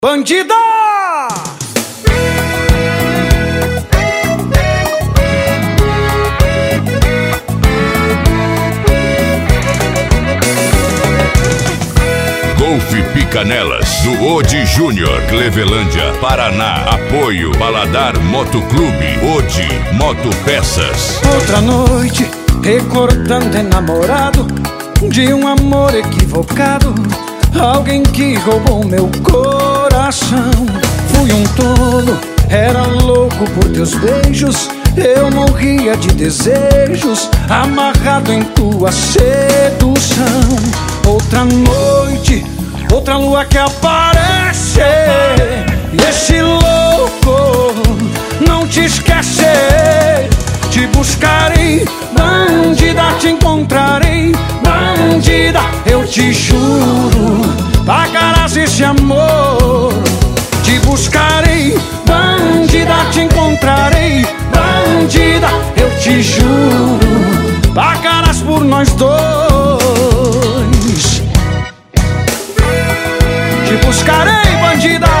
Bandida! Golfe Picanelas, do Odi Júnior, Clevelândia, Paraná. Apoio Paladar Motoclube, Odi Motopeças. Outra noite, recordando enamorado de um amor equivocado, alguém que roubou meu coração. Fui um tolo, era louco por teus beijos, eu morria de desejos, amarrado em tua sedução. Outra noite, outra lua que aparece, e esse louco não te esquece. Te buscarei, bandida, te encontrarei, bandida, eu te juro, pagarás esse amor. Te buscarei, bandida, te encontrarei, bandida, eu te juro, pagarás por nós dois. Te buscarei, bandida.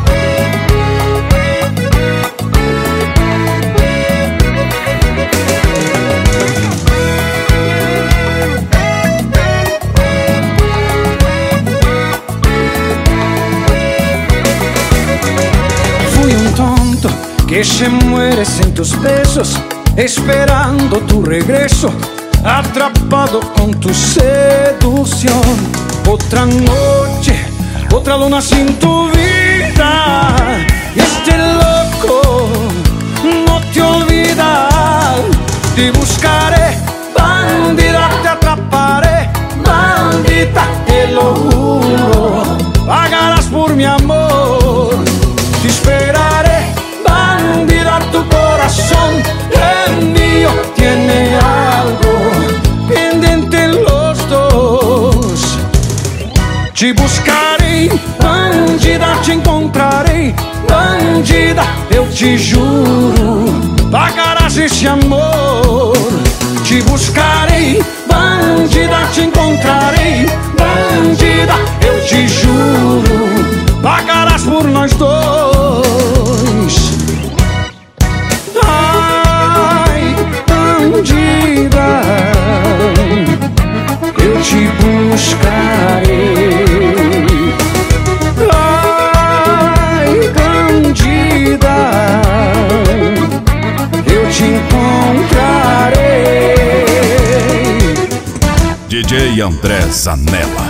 Que se muere sin tus besos, esperando tu regreso, atrapado con tu seducción. Otra noche, otra luna sin tu vida, y este loco no te olvida. Te buscaré, bandida, te atraparé, bandita, te lo juro, pagarás por mi amor. Te esperaré, bandida, tu corazón es mío, tiene algo pendiente los dos. Te buscarei, bandida, te encontrarei, bandida, eu te juro, pagarás esse amor. Te buscarei, bandida, te encontrarei, bandida, eu te juro, pagarás por nós dois. Bandida, eu te buscarei. Ai, bandida, eu te encontrarei. DJ André Zanella.